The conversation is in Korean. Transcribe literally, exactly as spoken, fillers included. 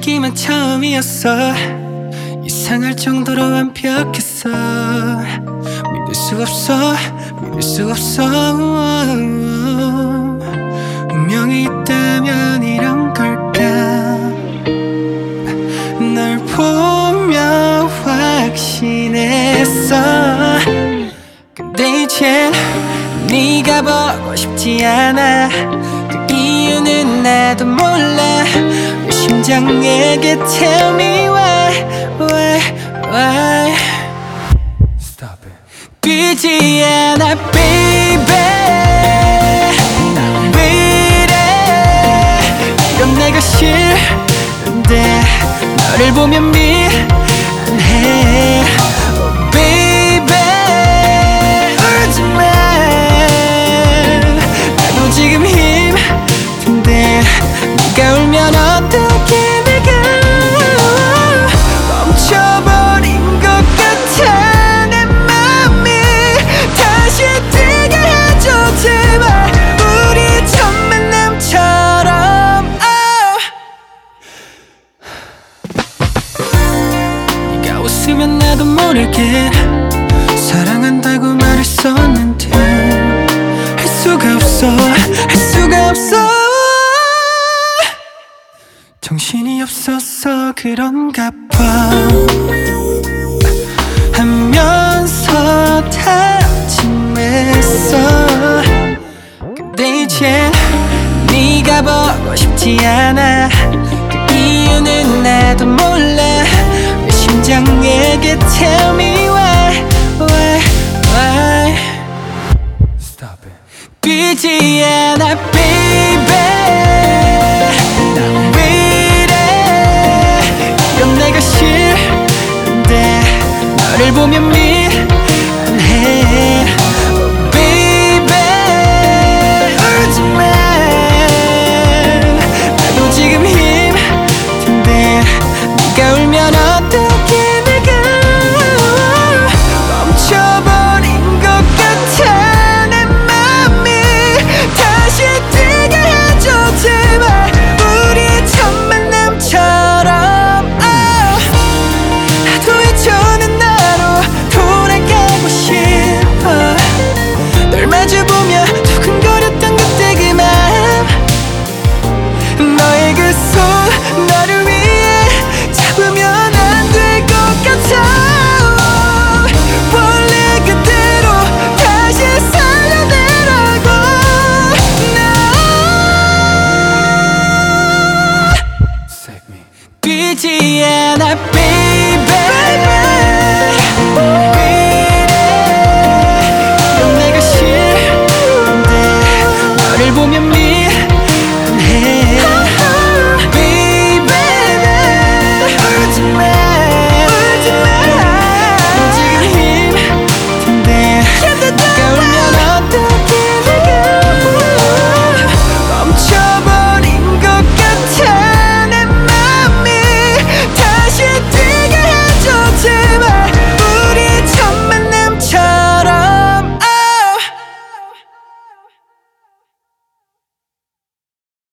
보기만 처음이었어. 이상할 정도로 완벽했어. 믿을 수 없어, 믿을 수 없어. 운명이 있다면 이런 걸까. 널 보며 확신했어. 근데 이젠 네가 보고 싶지 않아. 그 이유는 나도 몰라. 내 심장에게 tell me why, why, why. Stop it. 뛰지 않아 baby. 난 왜 이래. 이런 내가 싫은데 너를 보면 미안해. Oh baby 울지마. 나도 지금 힘든데 네가 울면 어떡해. 내가 멈춰버린 것 같아. 내 맘이 다시 뛰게 해줘 제발. 우리 첫 만남처럼. oh. 네가 웃으면 나도 모르게 사랑한다고 말했었는데 할 수가 없어, 할 수가 없어. 정신이 없어서 그런가 봐 하면서 다짐했어. 근데 이젠 네가 보고 싶지 않아. 그 이유는 나도 몰라. 내 심장에게 tell me why, why, why. Stop it. 뛰지 않아 baby.